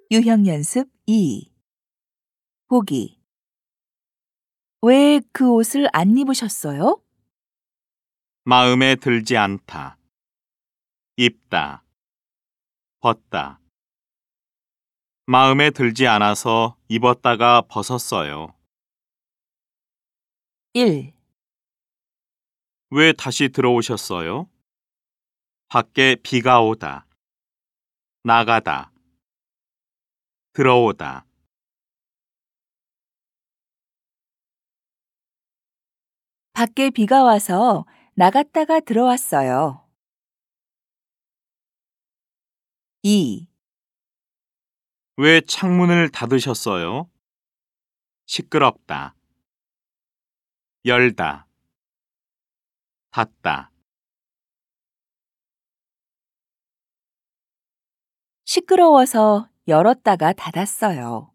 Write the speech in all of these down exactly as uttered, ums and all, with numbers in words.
유형 연습 이. 보기. 왜 그 옷을 안 입으셨어요? 마음에 들지 않다. 입다. 벗다. 마음에 들지 않아서 입었다가 벗었어요. 일. 왜 다시 들어오셨어요? 밖에 비가 오다. 나가다. 들어오다. 밖에 비가 와서 나갔다가 들어왔어요. 이. 왜 창문을 닫으셨어요? 시끄럽다. 열다. 닫다. 시끄러워서 열었다가 닫았어요.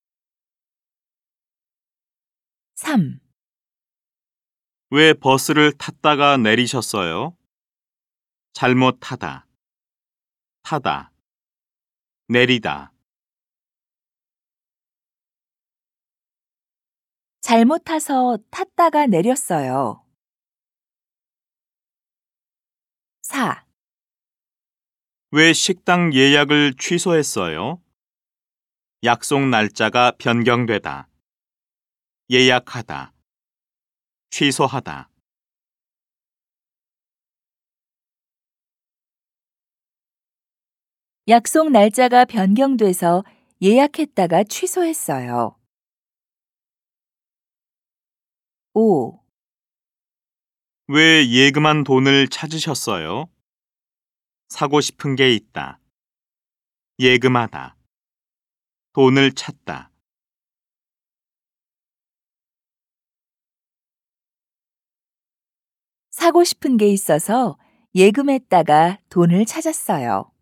삼. 왜 버스를 탔다가 내리셨어요? 잘못 타다. 타다. 내리다. 잘못 타서 탔다가 내렸어요. 사. 왜 식당 예약을 취소했어요? 약속 날짜가 변경되다. 예약하다. 취소하다. 약속 날짜가 변경돼서 예약했다가 취소했어요. 오. 왜 예금한 돈을 찾으셨어요? 사고 싶은 게 있다. 예금하다. 돈을 찾다. 사고 싶은 게 있어서 예금했다가 돈을 찾았어요.